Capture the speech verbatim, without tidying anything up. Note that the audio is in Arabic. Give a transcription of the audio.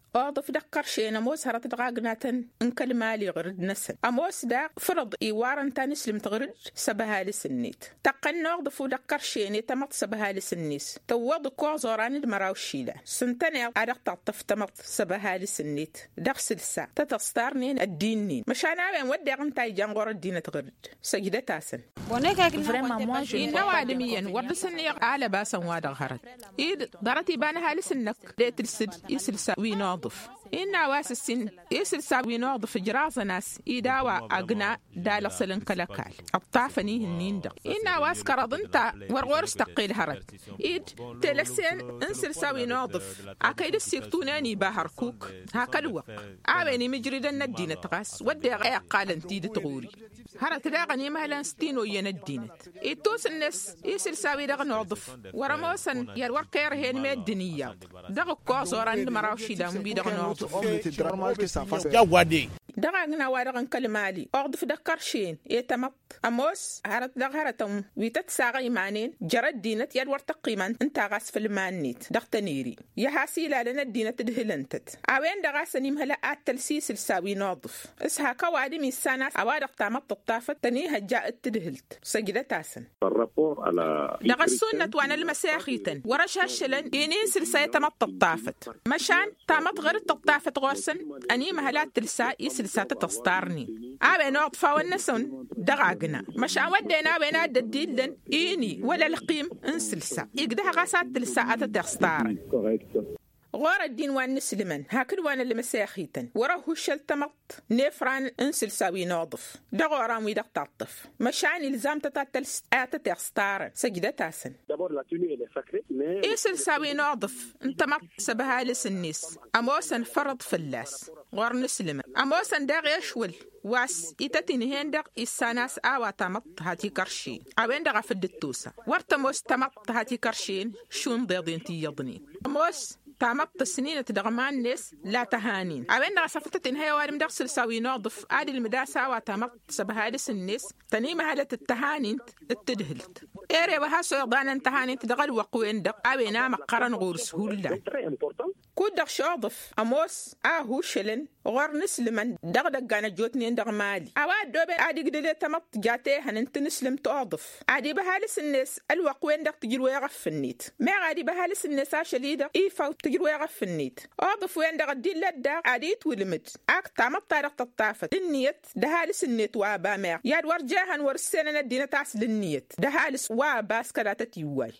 أضف دقر شينا موس هرت دقاقناتن انكل مالي غرد نسن أموس دا فرض إيوارن تانس لم تغرد سبها لسنيت تقن نغضفو دقر شيني تمط سبها لسنيس توض كوع زوران المراوشيلة سنتني أدق تعطف تمط سبها لسنيت دق سلسا تتستارنين الدينين مشان عوين ودي غنتاي جانغور الدين تغرد سجدة تاسن Vraiment, moi, je إن وادميا ورسني على باسا وادغ هرد إيد دارتي بانها لسنك ديت السد يسلسا ويناضف إن واس السن يسلسا ويناضف جراس ناس إيداوا أغنى دال صلن كلاكال الطافني هنين دق إن واس كرضنتا ورغور استقيل هرد إيد تلسين انسلسا ويناضف أكيد السيرتوناني باهر كوك هاكالوك عاويني مجردا الدينة تغاس ودي غايا قالن تيد تغوري هرد تلاغني مهلا ستينو يندينت إيتوس الناس يسلسا ويدغ نوضف ورموسن يروار كير هين ما الدنيا دغ كوز وران مراوشي دام بيدغ نوضف دغنا وادغن كلمالي أغضف دكر شين يتمط أموس هرت دغ هرتم ويتت ساغي مانين جرد دينت يدور تقيمان انت غاس في المانيت دغ تنيري يحاسيلا لنا الدينة تدهلنتت عوين دغاسني مهلا التلسيس الساوي نوضف اسها كوادي ميسانا أوادغ تامط الطافة تنيها جاءت تدهلت سجدة تاسن دغ السنة وانا المساخيتن ورشها الشلن ينين سلسا يتمط الطافة مشان تامط غير الطافة غورسن أني مهلا تلسا سلسات تستارني أبي نقطفا والنسون دغاقنا مش أودينا بينا الديلن إني ولا القيم انسلسا يقدها غاسات تلساءات تستارن غور الدين وان نسلمن هاكل وان اللي مساخيتن وراه الشلتمط نفران انسلساوي نوضف دغورام ويدق تعطف مشان الزام تتاتلس آتا تستارن سجدة تاسن إيه سلساوي نوضف انتمط سبها لسنيس أموسن فرض فلاس غور نسلمن أموسن داغ يشول واس إتتين هندق إساناس آوا تمط هاتي كرشين أوين دغا في الدتوسة ورتموس تمط هاتي كرشين شون ضيضين تيضنين أموس تامط السنين تدغمان ناس لا تهانين أوين دغا سفتت إنهي وارم دغ سلساوي نوضف آدي المداسة وتامط سبهالس الناس تنيم هالة التهانين التدهلت إيري وهاسو يضان انتهانين تدغل وقوين دغ أوينا مقارن غور سهولة كود دغ شوضف أموس آهو شلن غور نسلمن دغ دغانا جوتنين دغ مالي أواد دوبي آدي قدلي تمط جاتيهن انت نسلم تأضف آدي بهالس الناس الوقوين دغ تجروا يغف النيت ما غادي بهالس الناس عشليدة إيفا تجروا يغف النيت أضف وين دغ الدين لدى آدي تولمد أك تامط طارق تطافت النيت دهالس النيت وابا مير ياد ورجاهن ورسينا الدين تاس للنيت دهالس واباس كلا تتيواي